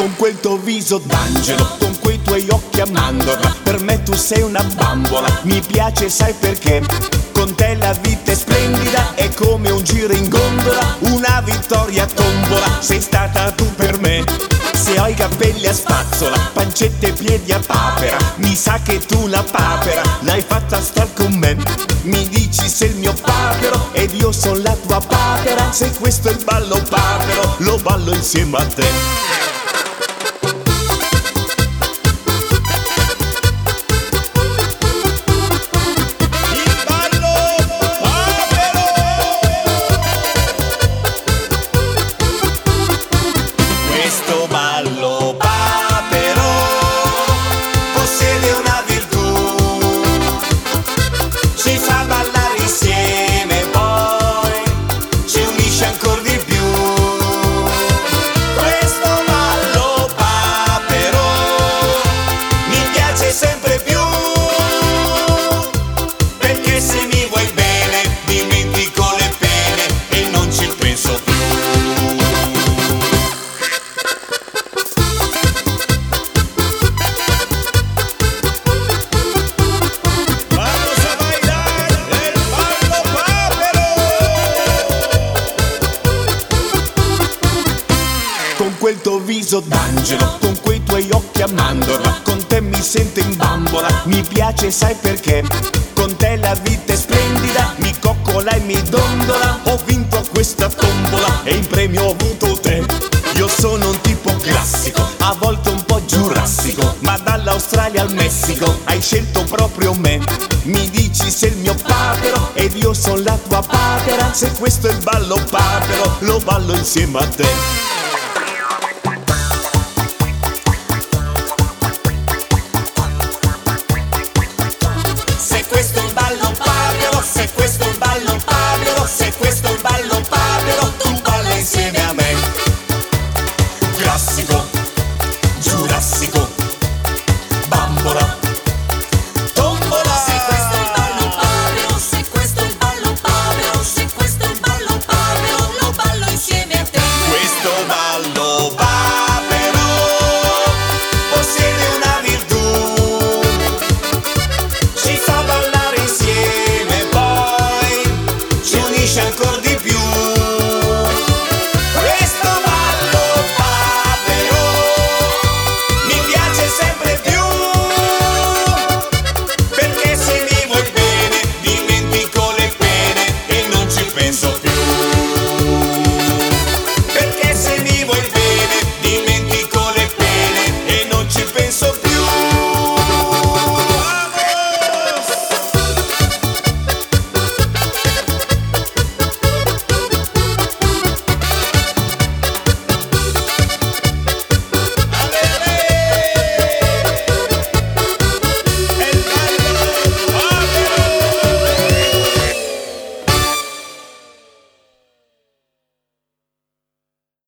Con quel tuo viso d'angelo, con quei tuoi occhi a mandorla, per me tu sei una bambola, mi piace sai perché? Con te la vita è splendida, è come un giro in gondola, una vittoria a tombola, sei stata tu per me. Se ho i capelli a spazzola, pancetta e piedi a papera, mi sa che tu una papera l'hai fatta star con me. Mi dici sei il mio papero ed io sono la tua papera, se questo è il ballo papero, lo ballo insieme a te. Questo ballo papero possiede una virtù, ci fa ballare insieme, poi ci unisce ancora di più. Questo ballo papero mi piace sempre più, perché se mi vuoi bene dimentico le pene e non ci penso più. Con quel tuo viso d'angelo, con quei tuoi occhi a mandorla, con te mi sento in bambola, mi piace sai perché? Con te la vita è splendida, mi coccola e mi dondola, ho vinto questa tombola e in premio ho avuto te. Io sono un tipo classico, a volte un po' giurassico, ma dall'Australia al Messico hai scelto proprio me. Mi dici sei il mio papero ed io sono la tua papera, se questo è il ballo papero, lo ballo insieme a te. Se questo è il ballo papero, se questo è il ballo papero, se questo è il ballo papero, tu balla insieme a me. Classico.